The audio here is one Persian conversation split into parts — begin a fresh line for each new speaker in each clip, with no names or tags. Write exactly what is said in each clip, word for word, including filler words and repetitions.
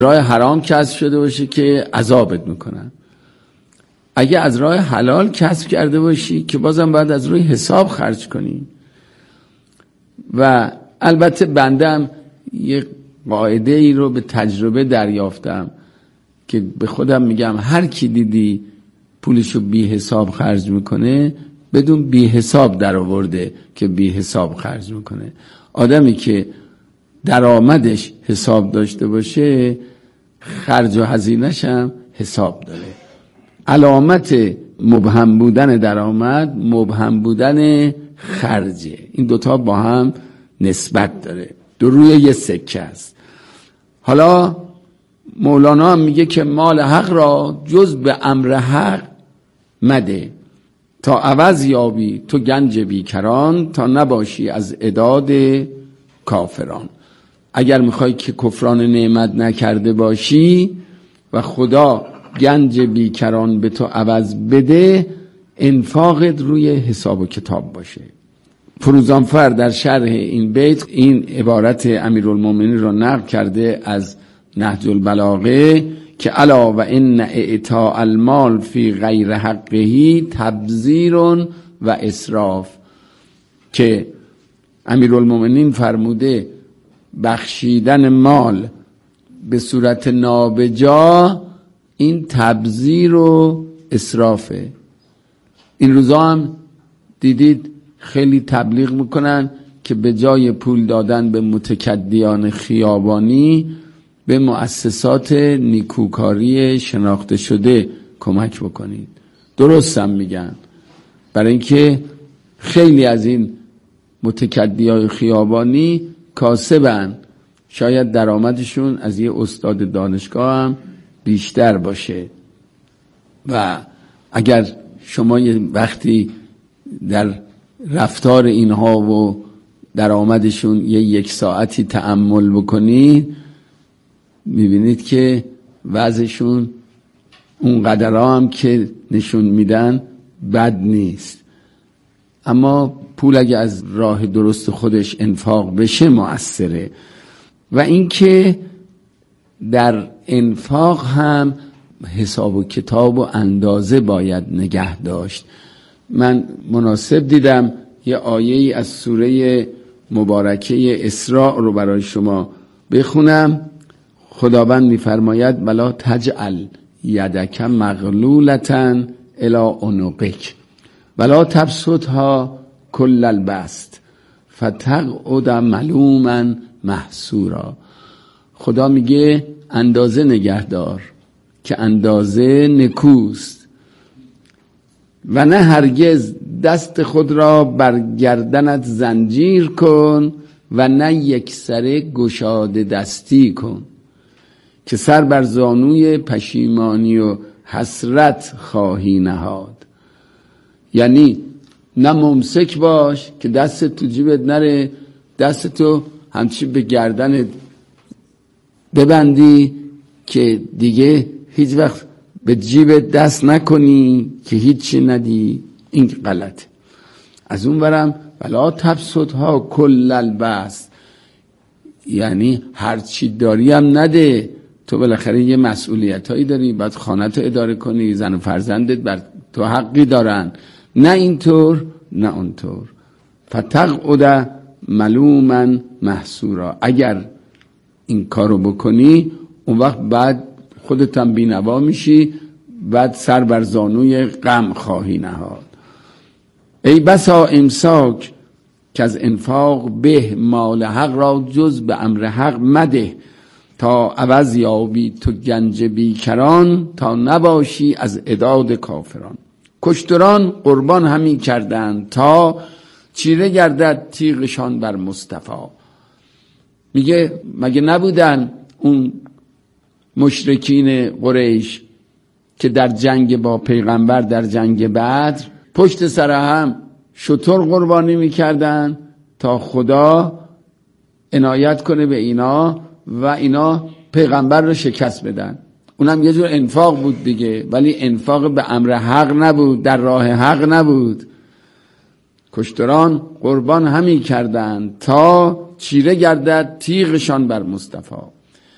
راه حرام کسب شده باشه که عذابت میکنن. اگه از راه حلال کسب کرده باشی که بازم باید از روی حساب خرج کنی. و البته بندم یه قاعده ای رو به تجربه دریافتم که به خودم میگم هر کی دیدی پولشو بی حساب خرج میکنه بدون بی حساب در آورده که بی حساب خرج میکنه. آدمی که درآمدش حساب داشته باشه خرج و هزینه‌ش هم حساب داره. علامت مبهم بودن درآمد مبهم بودن خرجه. این دوتا با هم نسبت داره، دو روی یه سکه است. حالا مولانا هم میگه که مال حق را جز به امر حق مده، تا عوض یابی تو گنج بیکران، تا نباشی از عداد کافران. اگر میخوای که کفران نعمت نکرده باشی و خدا گنج بیکران به تو عوض بده، انفاقت روی حساب و کتاب باشه. فروزانفر در شرح این بیت این عبارت امیرالمومنین را نقل کرده از نهج البلاغه که الا و ان اعطاء المال فی غیر حقه تبذیر و اسراف، که امیرالمومنین فرموده بخشیدن مال به صورت نابجا این تبذیر و اسرافه. این روزا هم دیدید خیلی تبلیغ میکنن که به جای پول دادن به متکدیان خیابانی به مؤسسات نیکوکاری شناخته شده کمک بکنید. درست هم میگن، برای اینکه خیلی از این متکدیان خیابانی کاسبن، شاید درآمدشون از یه استاد دانشگاه هم بیشتر باشه. و اگر شما یه وقتی در رفتار اینها و درآمدشون یه یک ساعتی تأمل بکنید میبینید که وضعشون اون قدرها هم که نشون میدن بد نیست. اما پول اگه از راه درست خودش انفاق بشه مؤثره. و اینکه در انفاق هم حساب و کتاب و اندازه باید نگه داشت. من مناسب دیدم یه آیه‌ای از سوره مبارکه اسراء رو برای شما بخونم. خداوند می‌فرماید ولا تجعل یدک مغلولة الی عنقک ولا تبسطها کل البسط فتقعد ملوما محسورا. خدا میگه اندازه نگهدار که اندازه نکوست و نه هرگز دست خود را بر گردنت زنجیر کن و نه یک سره گشاده دستی کن که سر بر زانوی پشیمانی و حسرت خواهی نهاد. یعنی نه ممسک باش که دست تو جیبت نره، دست تو همچی به گردنت ببندی که دیگه هیچ وقت به جیبت دست نکنی که هیچی ندی. این غلطه. از اون برم ولا تبسطها کل البسط، یعنی هر چی داری هم نده. تو بالاخره یه مسئولیت هایی داری، باید خانت رو اداره کنی، زن و فرزندت بر تو حقی دارن، نه اینطور نه اونطور. فتقعد ملوما محسورا. اگر این کارو بکنی اون وقت بعد خودت هم بی‌نوا میشی، بعد سر بر زانوی غم خواهی نهاد. ای بسا امساک که از انفاق به مال حق را جز به امر حق مده، تا عوض یابی تو گنج بیکران، تا نباشی از عداد کافران. کشتران قربان همی کردند تا چیره گردد تیغشان بر مصطفی. میگه مگه نبودن اون مشرکین قریش که در جنگ با پیغمبر در جنگ بدر پشت سر هم شتر قربانی میکردن تا خدا عنایت کنه به اینا و اینا پیغمبر رو شکست بدن. اونم یه جور انفاق بود دیگه، ولی انفاق به امر حق نبود، در راه حق نبود. کشتران قربان همی کردند تا چیره گردد تیغشان بر مصطفی.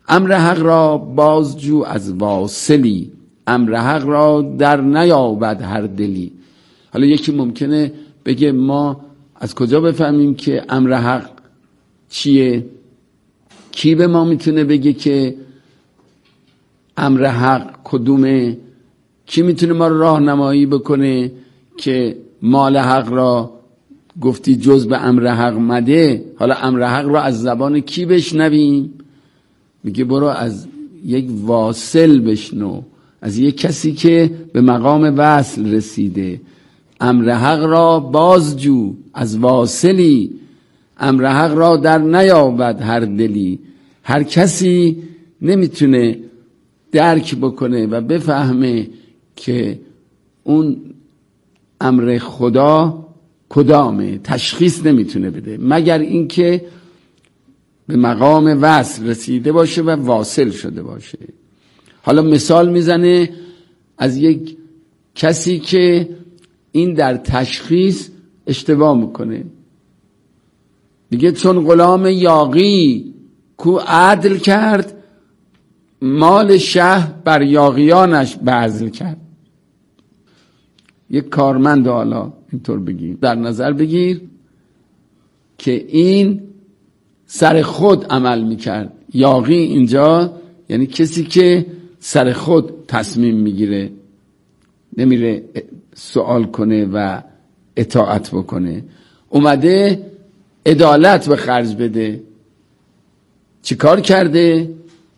امر حق را بازجو از واصلی، امر حق را در نیابد هر دلی. حالا یکی ممکنه بگه ما از کجا بفهمیم که امر حق چیه؟ کی به ما میتونه بگه که امر حق کدومه؟ کی میتونه ما رو راهنمایی بکنه که مال حق را گفتی جز به امر حق مده، حالا امر حق را از زبان کی بشنویم؟ میگه برو از یک واصل بشنو، از یک کسی که به مقام وصل رسیده. امر حق را بازجو از واصلی، امر حق را در نیابد هر دلی. هر کسی نمیتونه درک بکنه و بفهمه که اون امر خدا کدامه، تشخیص نمیتونه بده مگر اینکه به مقام وصل رسیده باشه و واصل شده باشه. حالا مثال میزنه از یک کسی که این در تشخیص اشتباه میکنه. دیگه چون غلام یاغی کو عدل کرد، مال شه بر یاغیانش بذل کرد. یک کارمند، حالا اینطور بگیر، در نظر بگیر که این سر خود عمل میکرد. یاغی اینجا یعنی کسی که سر خود تصمیم میگیره، نمیره سوال کنه و اطاعت بکنه. اومده عدالت به خرج بده. چی کار کرده؟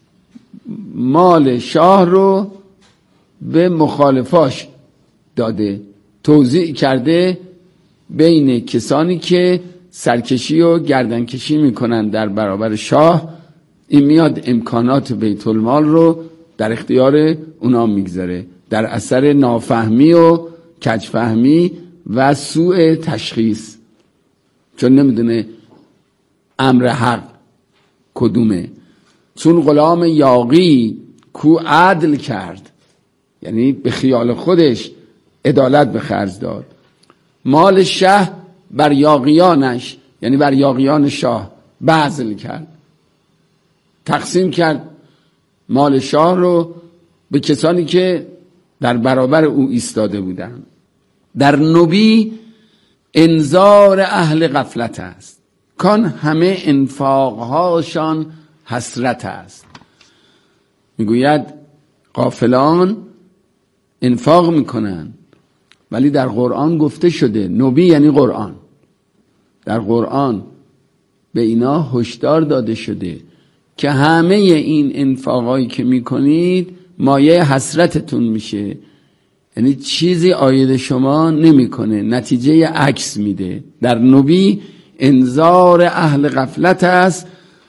مال شاه رو به مخالفاش داده، توزیع کرده بین کسانی که سرکشی و گردنکشی میکنن در برابر شاه. این میاد امکانات بیت المال رو در اختیار اونا میگذاره در اثر نافهمی و کجفهمی و سوء تشخیص، چون نمیدونه امر حق کدومه. چون غلام یاغی کو عدل کرد، یعنی به خیال خودش عدالت به خرج داد، مال شه بر یاغیانش، یعنی بر یاغیان شاه بذل کرد، تقسیم کرد مال شاه رو به کسانی که در برابر او ایستاده بودند. در نبی انذار اهل غفلت است، کان همه انفاقهاشان حسرت است. میگوید غافلان انفاق میکنن، ولی در قرآن گفته شده، نبی یعنی قرآن، در قرآن به اینا هشدار داده شده که همه این انفاقایی که میکنید مایه حسرتتون میشه، یعنی چیزی عاید شما نمیکنه، نتیجه عکس میده. در نبی انذار اهل غفلت است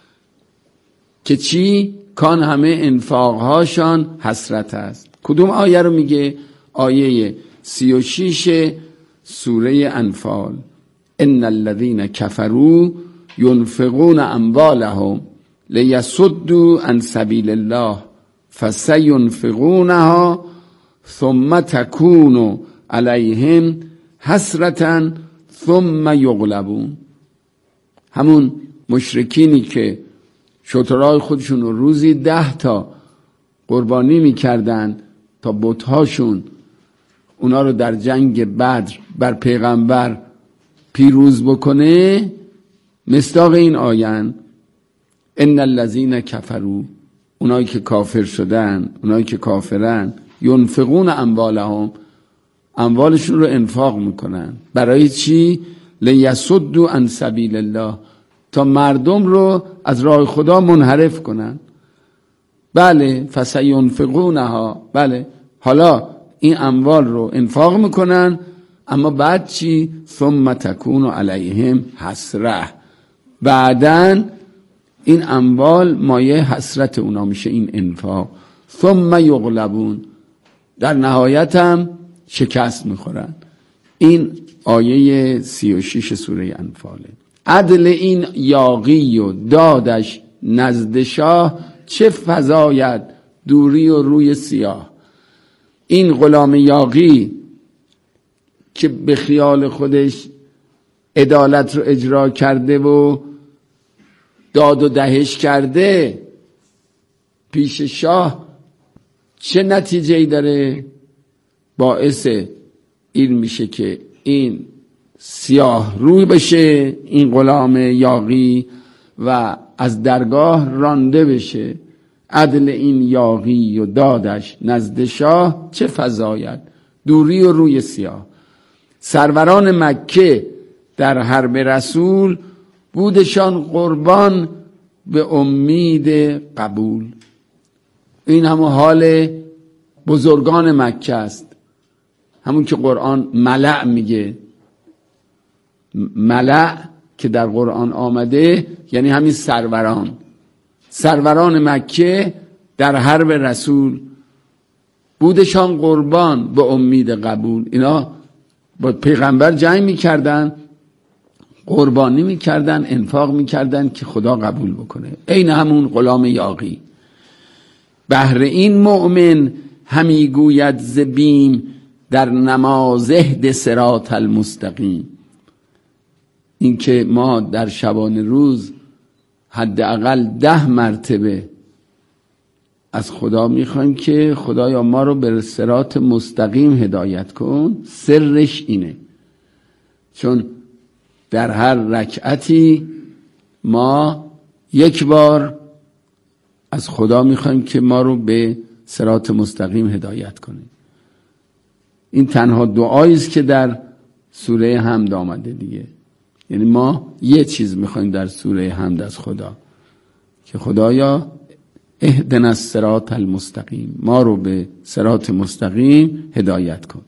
که چی؟ کان همه انفاقهاشان حسرت است. کدوم آیه رو میگه؟ آیه سی و شیش سوره انفال. ان الذين كفروا ينفقون اموالهم لیصدوا عن سبیل الله فسینفقونها ثم تكون علیهم حسرة ثم یغلبون. همون مشرکینی که شترهای خودشون رو روزی ده تا قربانی میکردن تا بتهاشون اونا رو در جنگ بدر بر پیغمبر پیروز بکنه، مصداق این آیه ان الذين كفروا، اونایی که کافر شدن، اونایی که کافرن، ينفقون اموالهم، اموالشون رو انفاق میکنن. برای چی؟ لیصدوا عن سبیل الله، تا مردم رو از راه خدا منحرف کنن. بله فسینفقونها، بله حالا این اموال رو انفاق میکنن، اما بعد چی؟ ثم تکون علیهم حسره، بعدن این اموال مایه حسرت اونا میشه، این انفاق. ثم یغلبون، در نهایت هم شکست میخورن. این آیه سی و شیش سوره انفاله. عدل این یاغی و دادش نزد شاه، چه فزاید دوری و روی سیاه. این غلام یاغی که به خیال خودش عدالت رو اجرا کرده و داد و دهش کرده، پیش شاه چه نتیجه‌ای داره؟ باعث این میشه که این سیاه روی بشه، این غلام یاغی، و از درگاه رانده بشه. عدل این یاغی و دادش نزد شاه چه فزاید، دوری و روی سیاه. سروران مکه در حرب رسول بودشان قربان به امید قبول. این همون حال بزرگان مکه است، همون که قرآن ملأ میگه. ملأ که در قرآن آمده یعنی همین سروران. سروران مکه در حرب رسول بودشان قربان به امید قبول. اینا با پیغمبر جنگ میکردن، قربانی میکردن، انفاق میکردن که خدا قبول بکنه. این همون غلام یاغی. بهر این مؤمن همی گوید ز بیم، در نماز اهد صراط المستقیم. این که ما در شبانه روز حداقل ده مرتبه از خدا میخوایم که خدایا ما رو به صراط مستقیم هدایت کن. سرش اینه، چون در هر رکعتی ما یک بار از خدا میخوایم که ما رو به صراط مستقیم هدایت کنه. این تنها دعایی است که در سوره حمد آمده دیگه. یعنی ما یه چیز میخوایم در سوره حمد از خدا، که خدایا اهدنا الصراط المستقیم، ما رو به صراط مستقیم هدایت کن.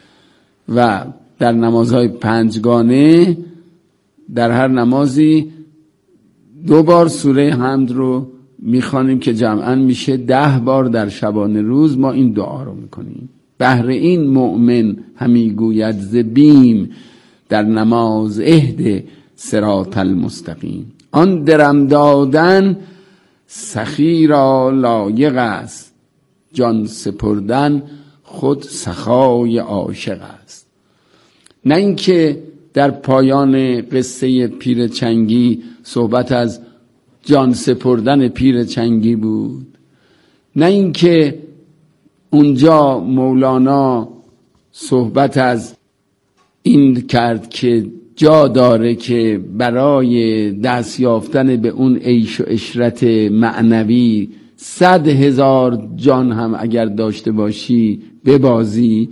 و در نمازهای پنجگانه در هر نمازی دو بار سوره حمد رو میخوانیم که جمعاً میشه ده بار در شبانه روز ما این دعا رو میکنیم. بهر این مؤمن همی گوید ز بیم، در نماز اهد صراط المستقیم. آن درم دادن سخی را لایق است، جان سپردن خود سخای عاشق است. نه اینکه در پایان قصه پیر چنگی صحبت از جان سپردن پیر چنگی بود، نه اینکه اونجا مولانا صحبت از این کرد که جا داره که برای دست یافتن به اون عیش و عشرت معنوی صد هزار جان هم اگر داشته باشی ببازی،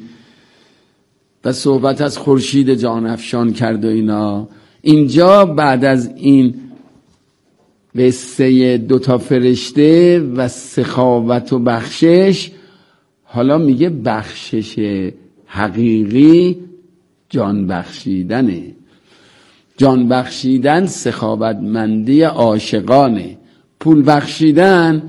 و صحبت از خورشید جان افشان کرد و اینا. اینجا بعد از این قصه دوتا فرشته و سخاوت و بخشش، حالا میگه بخشش حقیقی جان بخشیدنه. جان بخشیدن سخاوتمندی عاشقانه. پول بخشیدن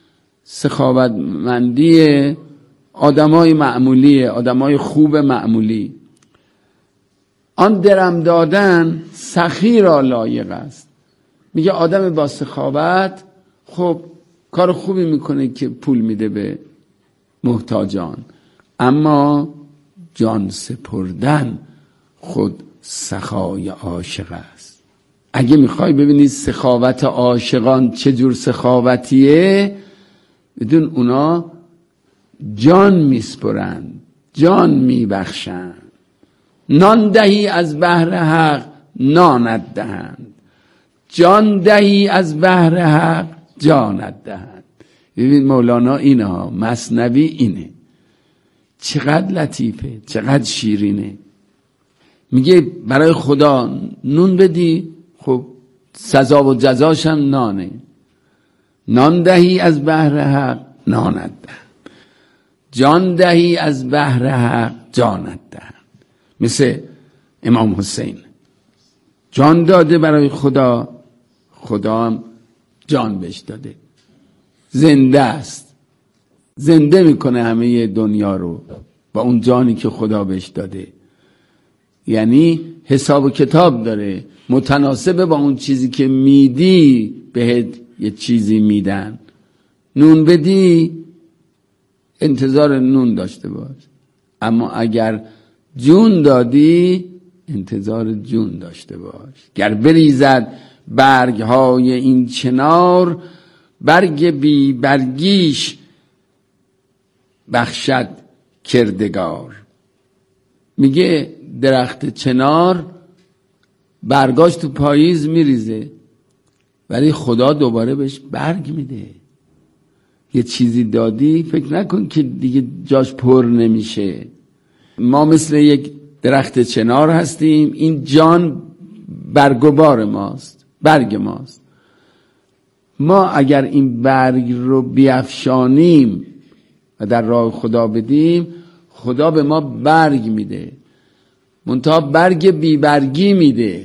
سخاوتمندی آدمای معمولی، آدمای خوب معمولی. آن درم دادن سخی را لایق است. میگه آدم با سخاوت خب کار خوبی میکنه که پول میده به محتاجان، اما جان سپردن خود سخای عاشق است. اگه میخوای ببینید سخاوت عاشقان چه جور سخاوتیه، بدون اونا جان میسپرن، جان میبخشن. نان دهی از بحر حق نانت دهند، جان دهی از بحر حق جانت دهند. ببین مولانا اینه ها، مثنوی اینه. چقدر لطیفه، چقدر شیرینه. میگه برای خدا نون بدی، خب سزا و جزاش هم نانه. نان دهی از بحر حق نانت دهند، جان دهی از بحر حق جانت دهند. مثل امام حسین جان داده برای خدا، خدا هم جان بهش داده. زنده است، زنده میکنه همه دنیا رو با اون جانی که خدا بهش داده. یعنی حساب و کتاب داره، متناسب با اون چیزی که میدی بهت یه چیزی میدن. نون بدی انتظار نون داشته باش، اما اگر جون دادی انتظار جون داشته باش. گر بریزد برگ های این چنار، برگ بی برگیش بخشد کردگار. میگه درخت چنار برگاش تو پاییز میریزه ولی خدا دوباره بهش برگ میده. یه چیزی دادی فکر نکن که دیگه جاش پر نمیشه. ما مثل یک درخت چنار هستیم، این جان برگ و بار ماست، برگ ماست. ما اگر این برگ رو بیفشانیم و در راه خدا بدیم، خدا به ما برگ میده، منتها برگ بیبرگی میده.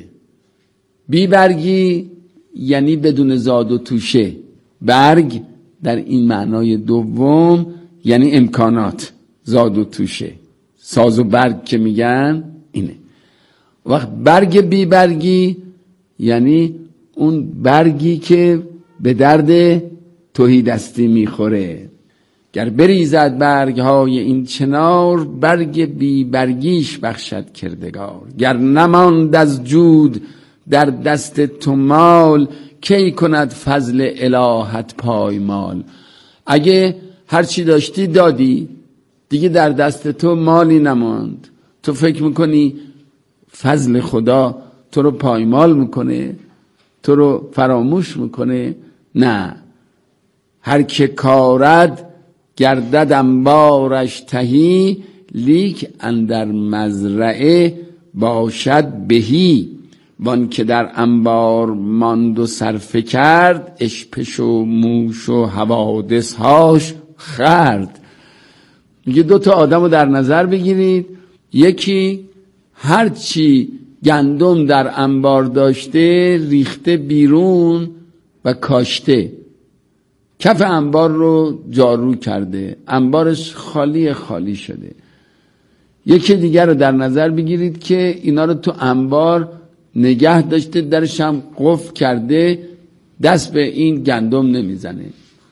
بیبرگی یعنی بدون زاد و توشه. برگ در این معنای دوم یعنی امکانات، زاد و توشه، ساز و برگ که میگن اینه. وقت برگ بیبرگی یعنی اون برگی که به درد تهیدستی میخوره. گر بریزد برگ های این چنار، برگ بی برگیش بخشد کردگار. گر نماند از جود در دست تو مال، کی کند فضل الهت پایمال. اگه هرچی داشتی دادی، دیگه در دست تو مالی نماند، تو فکر میکنی فضل خدا تو رو پایمال میکنه، تو رو فراموش میکنه؟ نه. هر که کارد گردد انبارش تهی، لیک اندر مزرعه باشد بهی. وان که در انبار ماند و صرفه کرد، اشپش و موش و حوادث هاش خرد. میگه دو تا آدم رو در نظر بگیرید، یکی هرچی گندم در انبار داشته ریخته بیرون و کاشته، کف انبار رو جارو کرده، انبارش خالی خالی شده. یکی دیگر رو در نظر بگیرید که اینا رو تو انبار نگه داشته، درش هم قفل کرده، دست به این گندم نمیزنه.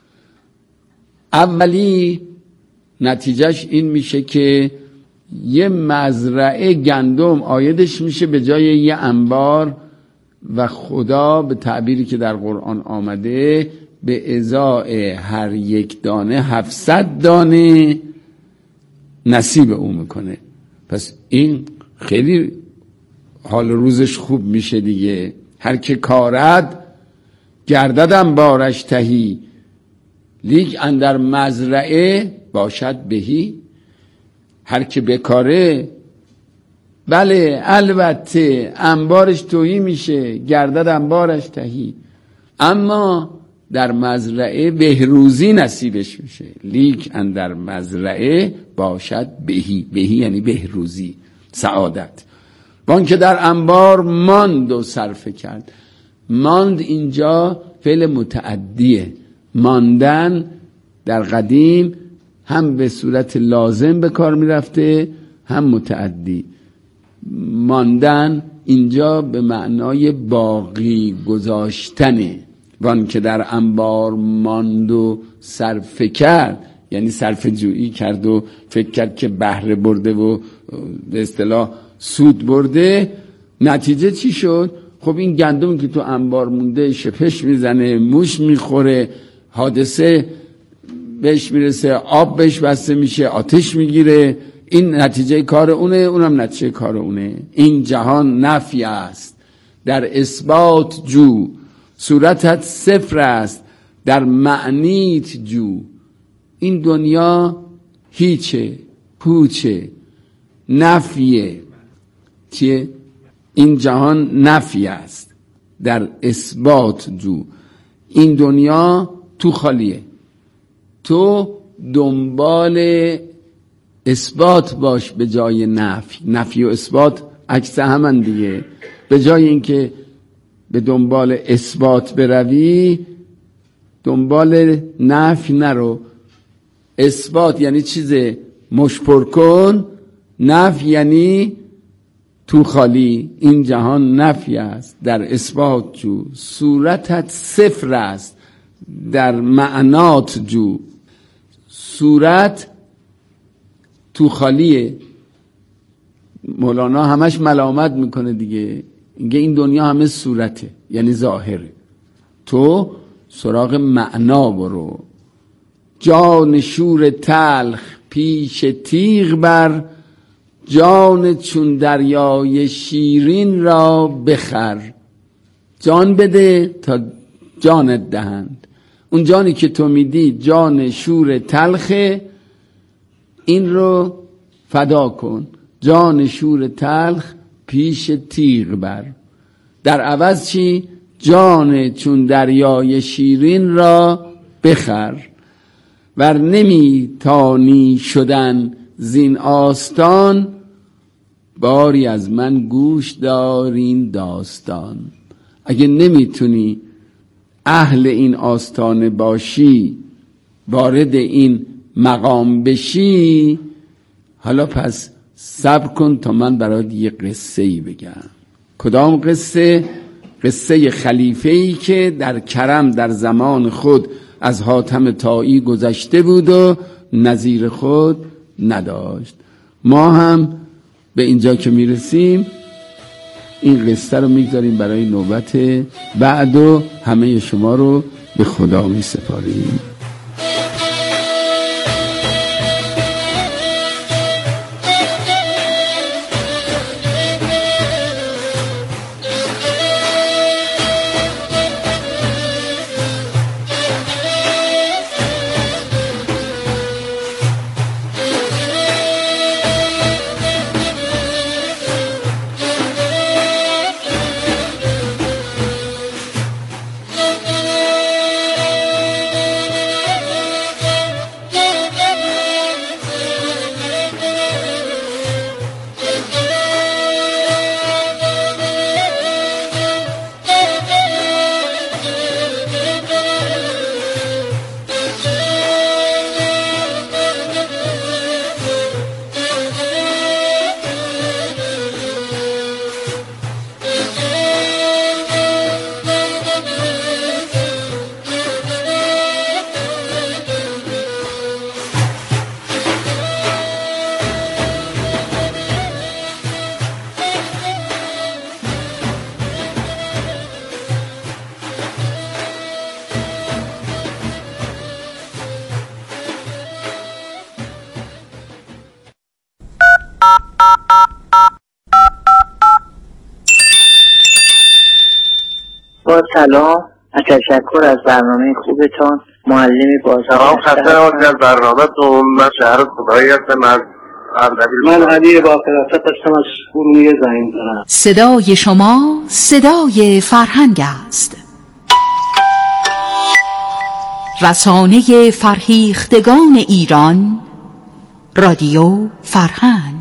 اولی نتیجهش این میشه که یه مزرعه گندم آیدش میشه به جای یه انبار، و خدا به تعبیری که در قرآن آمده به ازای هر یک دانه هفتصد دانه نصیب او میکنه. پس این خیلی حال روزش خوب میشه دیگه. هر که کارد گردد انبارش تهی، لیک اندر مزرعه باشد بهی. هر که بکاره، بله البته انبارش تهی میشه، گردد انبارش تهی، اما در مزرعه بهروزی نصیبش میشه. لیک اندر مزرعه باشد بهی. بهی یعنی بهروزی، سعادت. وان که در انبار ماند و صرفه کرد. ماند اینجا فعل متعدیه. ماندن در قدیم هم به صورت لازم به کار میرفته هم متعدی. ماندن اینجا به معنای باقی گذاشتنه. وان که در انبار ماند و صرفه کرد یعنی صرفه جویی کرد و فکر کرد که بهره برده و به اصطلاح سود برده. نتیجه چی شد؟ خب این گندم که تو انبار مونده شپش میزنه، موش میخوره، حادثه بهش میرسه، آب بهش بسته میشه، آتش میگیره. این نتیجه کار اونه، اونم نتیجه کار اونه. این جهان نفی است، در اثبات جو. صورتت صفر است، در معنیت جو. این دنیا هیچه، پوچه، نفیه. چیه؟ این جهان نفی است، در اثبات جو. این دنیا تو خالیه، تو دنبال اثبات باش به جای نفی. نفی و اثبات عکس همن دیگه. به جای اینکه به دنبال اثبات بروی، دنبال نفی نرو. اثبات یعنی چیز مشپر کن، نفی یعنی تو خالی. این جهان نفی است، در اثبات جو. صورتت صفر است، در معنات جو. صورت تو خالیه. مولانا همش ملامت میکنه دیگه، اینگه این دنیا همه صورته، یعنی ظاهره. تو سراغ معنا برو. جان شور تلخ پیش تیغ بر، جان چون دریای شیرین را بخر. جان بده تا جانت دهند. اون جانی که تو میدی جان شور تلخه، این رو فدا کن. جان شور تلخ پیش تیغ بر. در عوض چی؟ جان چون دریای شیرین را بخر. ور نمی تانی شدن زین آستان، باری از من گوش دارین داستان. اگه نمیتونی اهل این آستانه باشی، وارد این مقام بشی، حالا پس صبر کن تا من برات یه قصه ای بگم. کدام قصه؟ قصه خلیفه‌ای که در کرم در زمان خود از حاتم طایی گذشته بود و نظیر خود نداشت. ما هم به اینجا که میرسیم این قصه رو میگذاریم برای نوبت بعد و همه شما رو به خدا میسپاریم.
با سلام و تشکر از برنامه خوبتون. معلمی بازار
سلام، خسته نباشید از برنامه‌تون. من شهر خدایی هستم از اردبیل.
من علی با فراست هستم از ارومیه زنگ زدم.
صدای شما صدای فرهنگ است. رسانه فرهیختگان ایران، رادیو فرهنگ.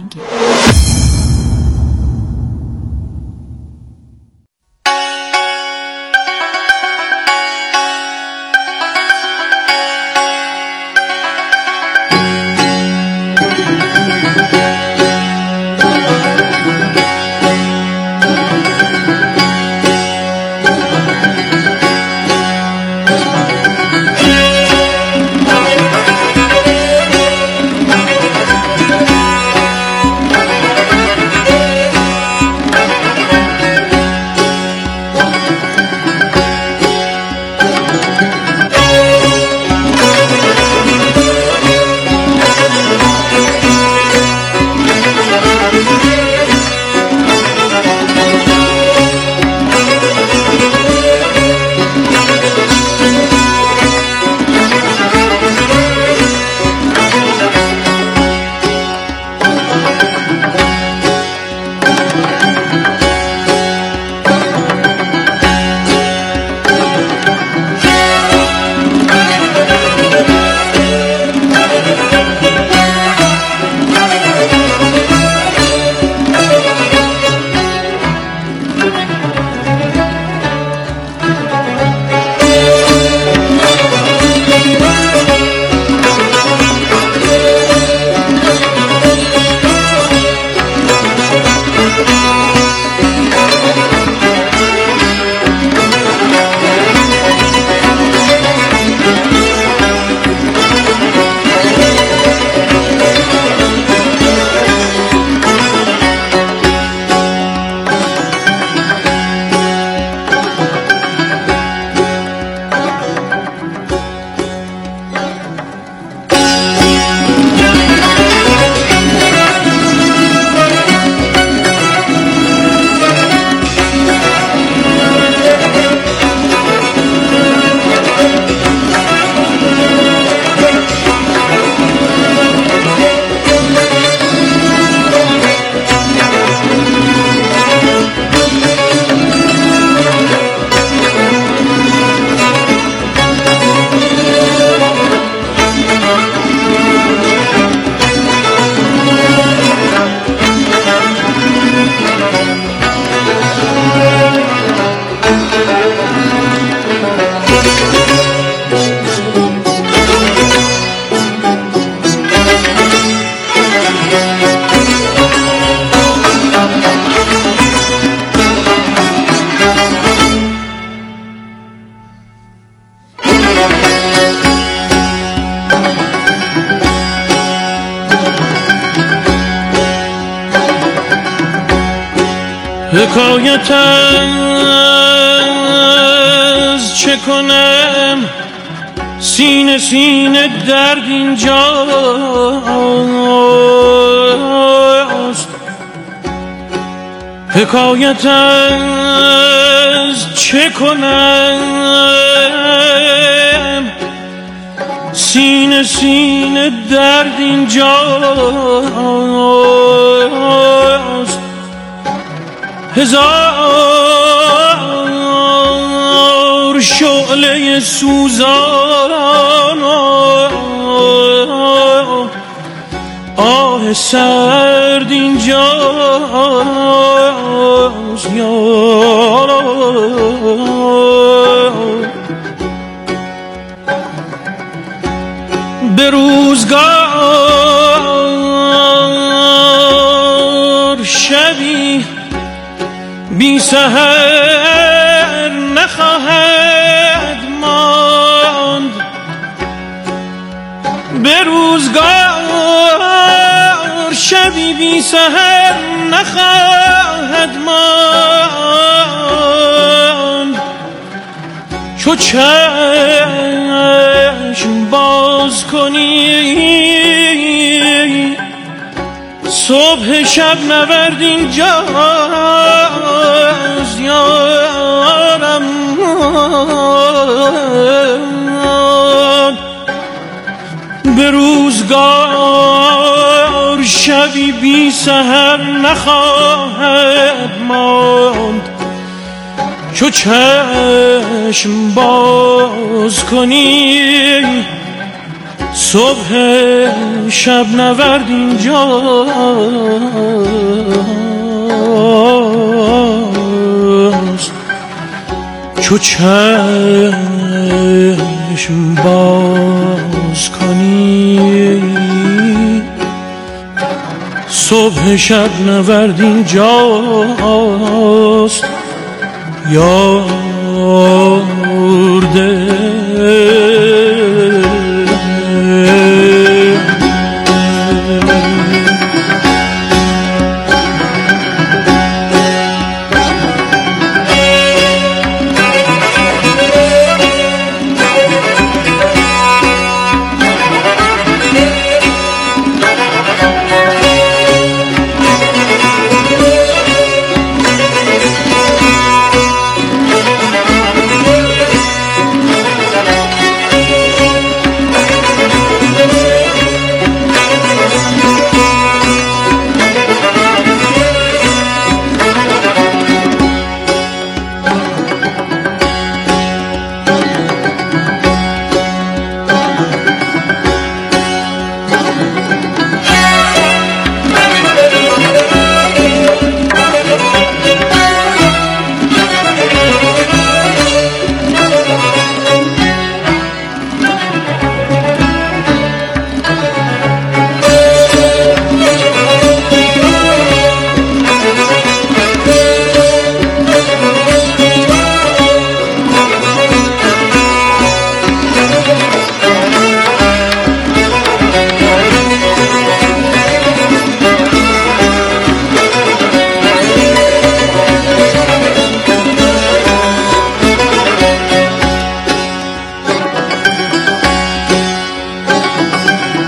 حکایت از چه کنم، سینه سینه درد اینجاست. حکایت از چه کنم، سینه سینه درد اینجاست. هزار شعله سوزان آه سرد اینجاست. به روزگار شبی بی سحر نخواهد ماند، به روزگار شبی بی سحر نخواهد ماند. چو چشم باز کنی صبح شب نورد اینجاست یارم. به روزگار شبی بی سحر نخواهد ماند، چو چشم باز کنی صبح شب نورد اینجاست. چو چشم باز کنی صبح شب نورد اینجاست. یا